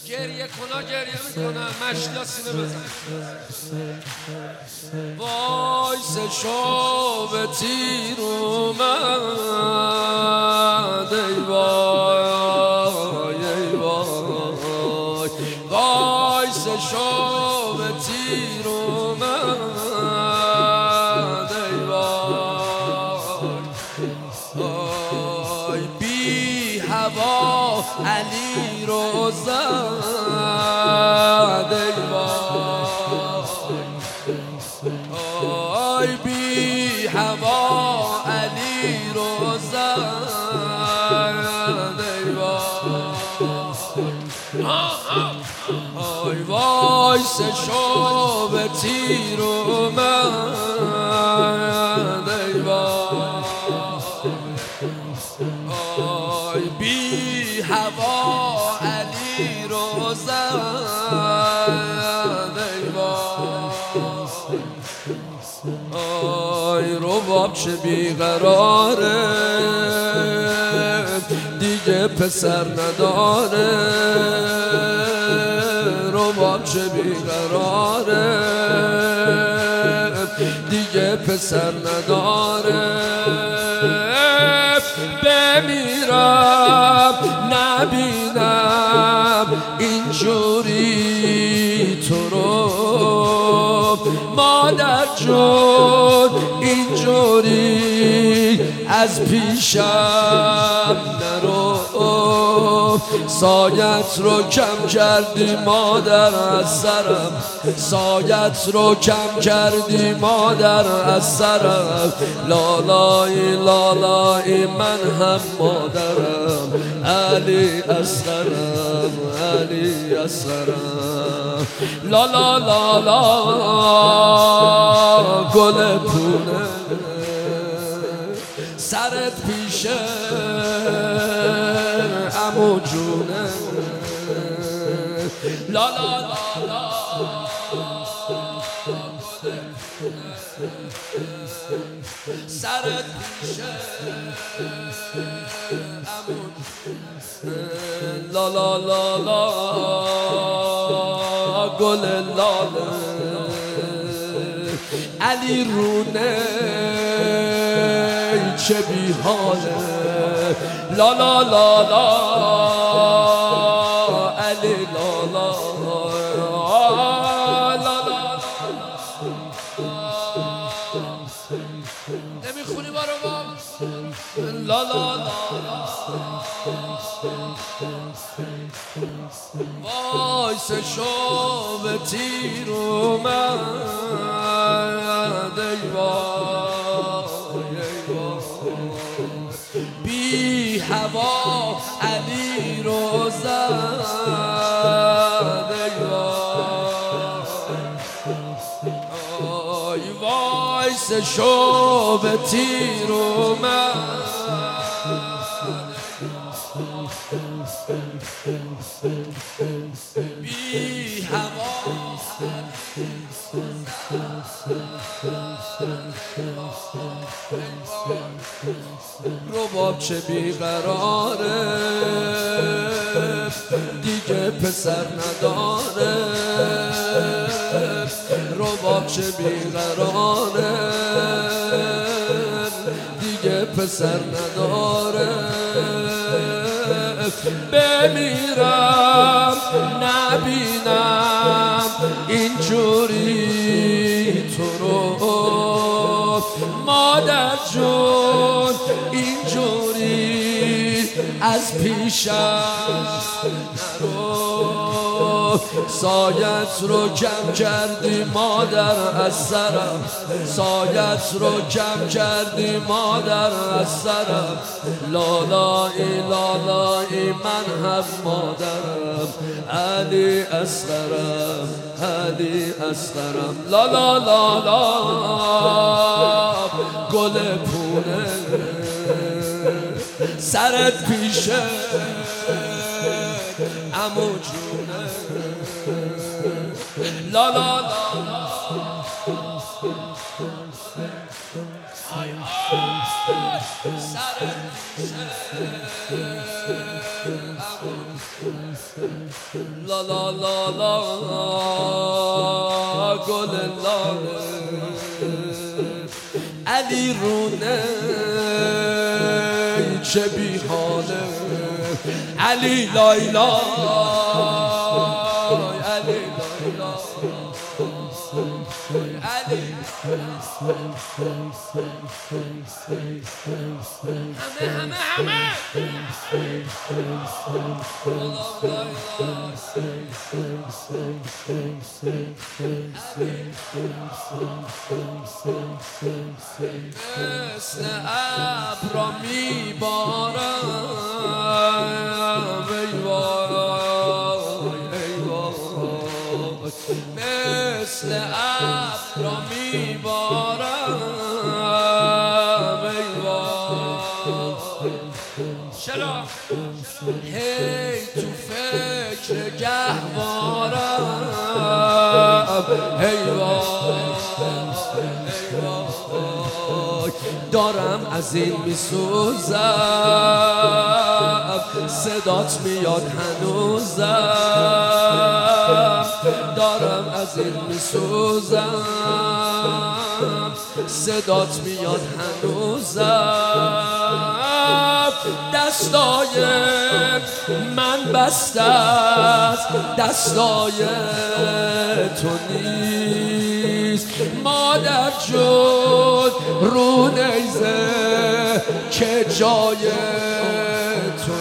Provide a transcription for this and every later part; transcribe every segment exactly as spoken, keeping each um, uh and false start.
گریه کنا گریه میکنن مشلا سینه بزن وای سه شب تیر اومد ای وای ای وای وای سه شب تیر اومد ای وای وای بی هوا علی رو زد ای وای بی هوا علی رو زد ای وای وای سه شب تیر اومد ای وای بی هوا علی رو زد ای وای رباب چه بیقراره دیگه پسر نداره رباب چه بیقراره دیگه پسر نداره بمیرم نبینم اینجوری تو رو مادر جون اینجوری از پیشم نرو سایت رو کم کردی مادر از سرم سایت رو کم کردی مادر از سرم لالای لالای من هم مادرم علی اصغرم علی اصغرم لا لا لا لا گل پونه سرت پیشه عمو جونه لا لا لا لا سرت پیشه عمو لا لا لا لا گل لاله علی رونه چه بی حاله لا لا لا لا علی لا لا لا لا نمیخونی بارو باب لا لا لا وای سه شب تیر اومد ای وای ای وای بی هوا علی رو زد ای وای وای سه شب تیر اومد بی هوا رباب چه بیقراره دیگه پسر نداره رباب چه بیقراره دیگه پسر نداره بمیرم نبینم اینجوری تو رو مادر جون اینجوری از پیشم نرو سایت رو کم کردی مادر از سرم سایت رو کم کردی مادر از سرم لالای لالای من هم مادرم علی اصغرم علی اصغرم لا لا لا لا گل پونه سرت پیشه عمو جونه لا لا لا سرت پیشه لا لا لا لا گل لاله علی رونه چه بی حاله علی لایلا علی لایلا علی همه همه همه مثل ابرا میبارم ای وای ای وای مثل ابرا میبارم ای وای چرا هی تو فکر گهوارم ای وای دارم از این میسوزم صدات میاد هنوزم دارم از این میسوزم صدات میاد هنوزم دستای من بسته است دستای تو نیست مادر جون رو نیزه که جای تو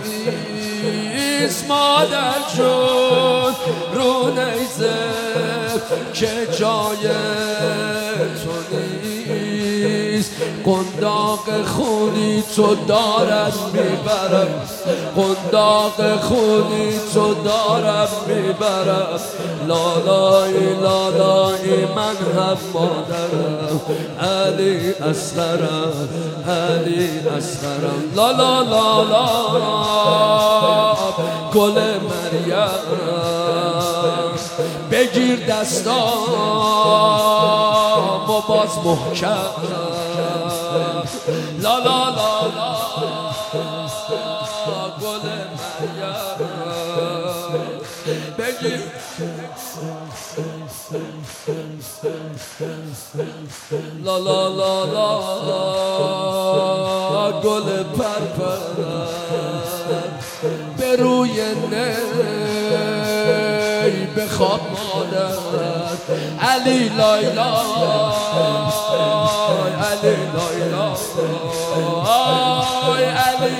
نیست مادر جون رو نیزه که جای تو نیست قنداق خونی تو دارد میبرم قنداق خونی تو دارم میبرم لالای لالای من هم مادرم علی اصغرم علی اصغرم لالا لالا گل مریم بگیر دستام و باز محکم لا لا لا لا گل مریم بگیر لا لا لا لا گل پرپر به روی نی بخواب مادر علی لایلا علی لایلا علی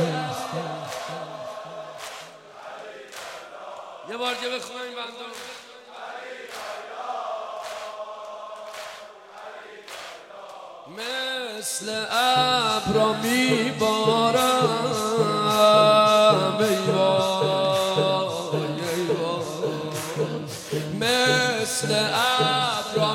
یه بار دیگه بخونم این بندو مثل ابرا میبارم ای وای ای وای مثل ابرا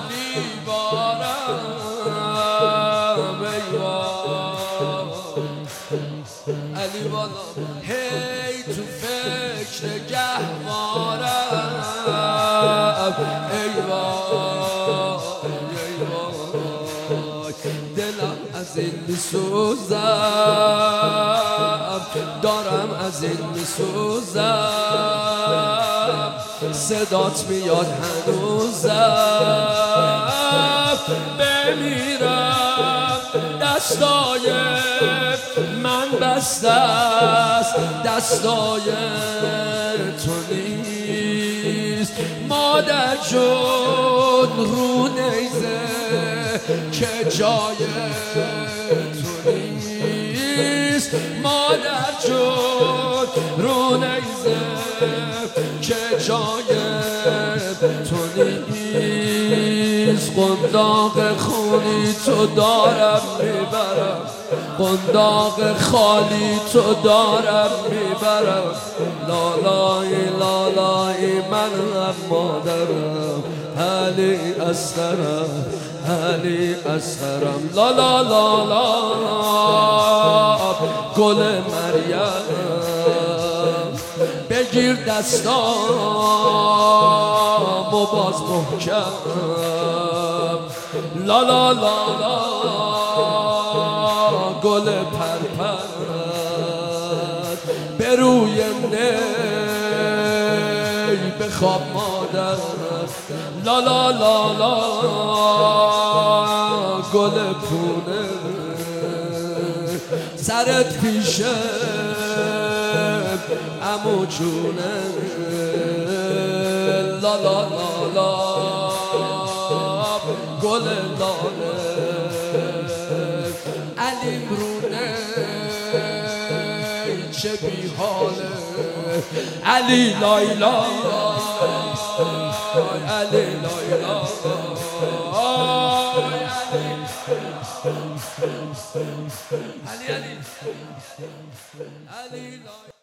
میبارم ای وای علی والا هی تو فکر گهوارم ای وای ای وای دلم از این میسوزم دارم از این میسوزم صدات میاد هنوزم بمیرم دستای من بسته است دستای تو نیست مادر جون رو نیزه که جای تو نیست مادر جون رو نیزه که جای تو نیست قنداق خونی تو دارم میبرم قنداق خالی تو دارم میبرم لالای لالای من هم مادرم علی اصغرم علی اصغرم لالا لالا گل مریم بگیر دستام و باز محکم لالا لالا گل پرپر به روی نی بخواب مادر لا لا لا لا گل پونه سرت پیشه عمو جونه لا لا لا لا گل لاله علی برونه چه بی حاله علی لایلا علی لایلا علی علی علی